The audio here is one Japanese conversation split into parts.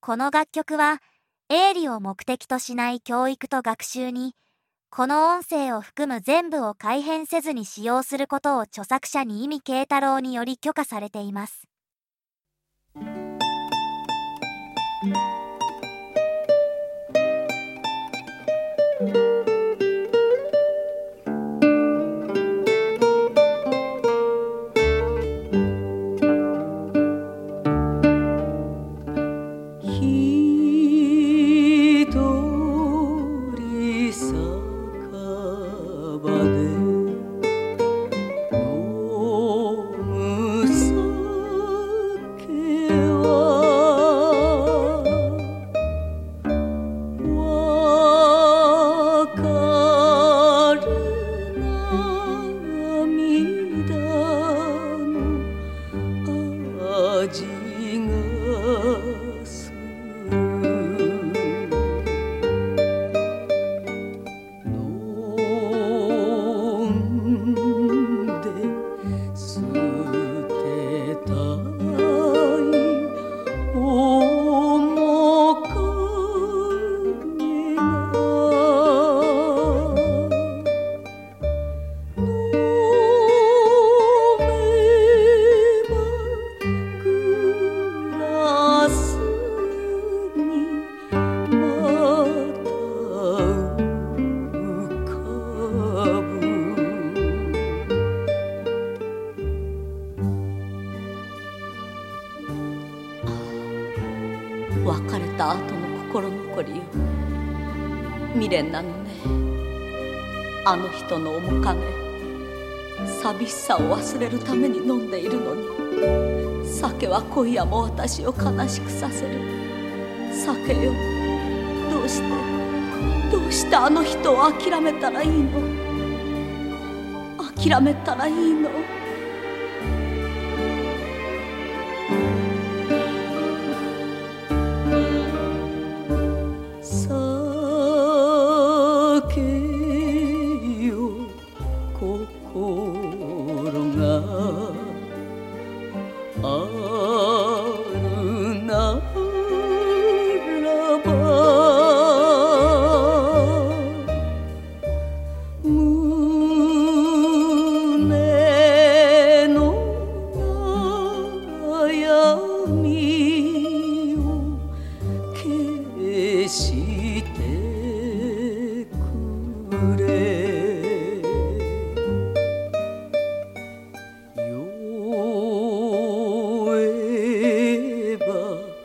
この楽曲は営利を目的としない教育と学習に、この音声を含む全部を改変せずに使用することを著作者に意味慶太郎により許可されています。 別れた後の心残りよ、未練なのね。あの人の面影、寂しさを忘れるために飲んでいるのに、酒は今夜も私を悲しくさせる。酒よ、どうしてあの人を諦めたらいいの？諦めたらいいの？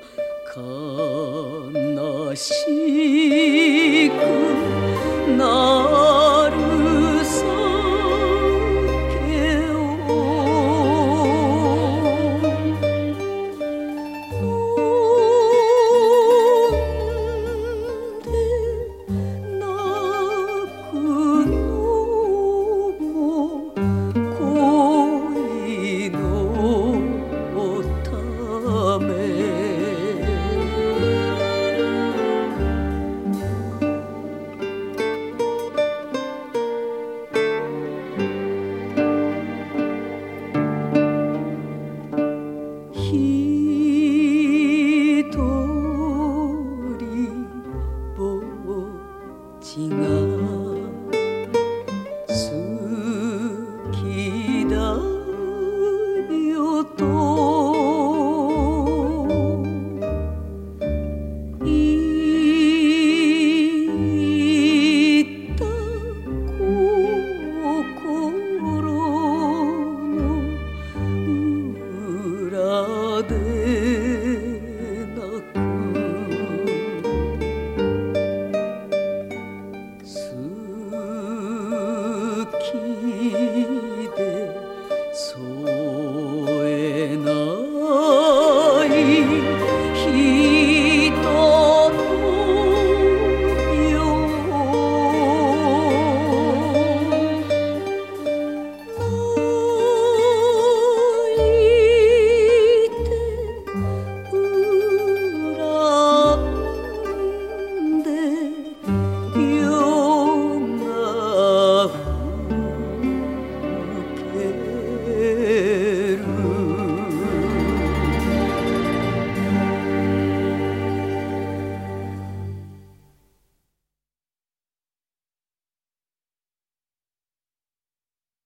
しくな